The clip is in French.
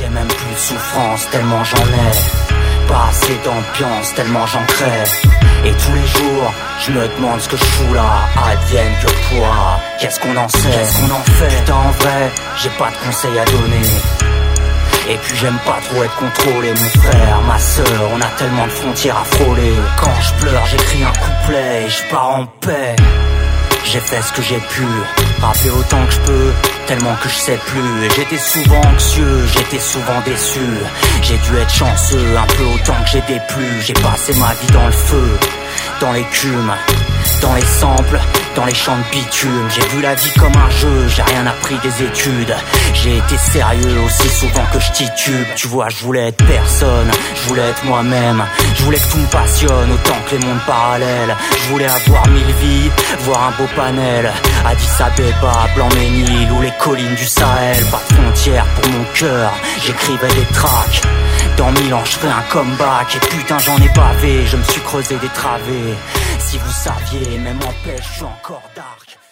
J'ai même plus de souffrance tellement j'en ai, pas assez d'ambiance tellement j'en crée. Et tous les jours, je me demande ce que je fous là, advienne que pourra. Qu'est-ce qu'on en sait, qu'est-ce qu'on en fait? Putain en vrai, j'ai pas de conseils à donner. Et puis j'aime pas trop être contrôlé, mon frère, ma sœur, on a tellement de frontières à frôler. Quand je pleure, j'écris un couplet et je pars en paix. J'ai fait ce que j'ai pu, rapper autant que je peux, tellement que je sais plus. Et j'étais souvent anxieux, j'étais souvent déçu. J'ai dû être chanceux, un peu autant que j'ai déplu. J'ai passé ma vie dans le feu, dans l'écume, dans les samples, dans les champs de bitume. J'ai vu la vie comme un jeu, j'ai rien appris des études. J'ai été sérieux aussi souvent que je titube. Tu vois, je voulais être personne, je voulais être moi-même. Je voulais que tout me passionne autant que les mondes parallèles. Je voulais avoir 1000 vies, voir un beau panel. Addis Abeba, Blanc-Ménil ou les collines du Sahel. Pas de frontières pour mon cœur, j'écrivais des tracks. Dans 1000 ans je ferai un comeback. Et putain j'en ai bavé, je me suis creusé des travées. Si vous saviez, même en pêche je suis encore dark.